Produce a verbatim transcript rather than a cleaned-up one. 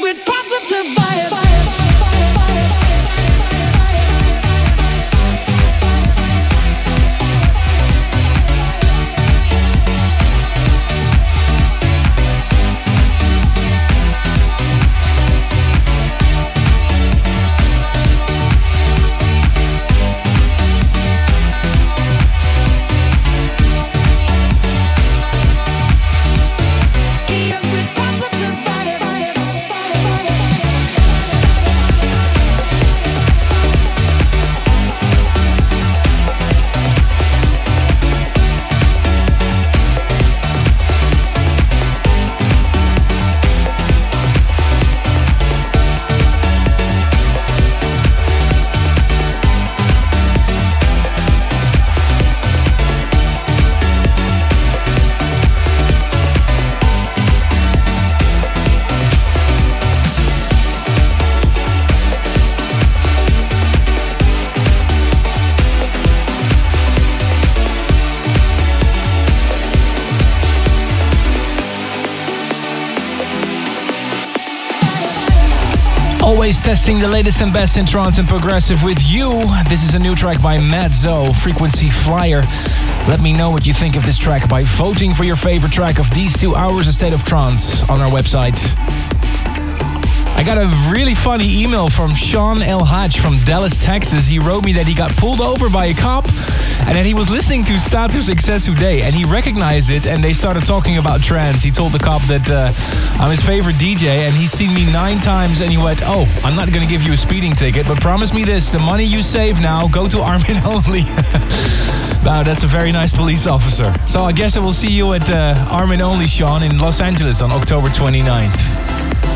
with positive vibes. Always testing the latest and best in trance and progressive with you. This is a new track by Matt Zo, Frequency Flyer. Let me know what you think of this track by voting for your favorite track of these two hours of State of Trance on our website. I got a really funny email from Sean El Haj from Dallas, Texas. He wrote me that he got pulled over by a cop and then he was listening to Status Excessu Day and he recognized it and they started talking about trance. He told the cop that uh, I'm his favorite D J and he's seen me nine times and he went, oh, I'm not going to give you a speeding ticket, but promise me this, the money you save now, go to Armin Only. Wow, that's a very nice police officer. So I guess I will see you at uh, Armin Only, Sean, in Los Angeles on October twenty-ninth.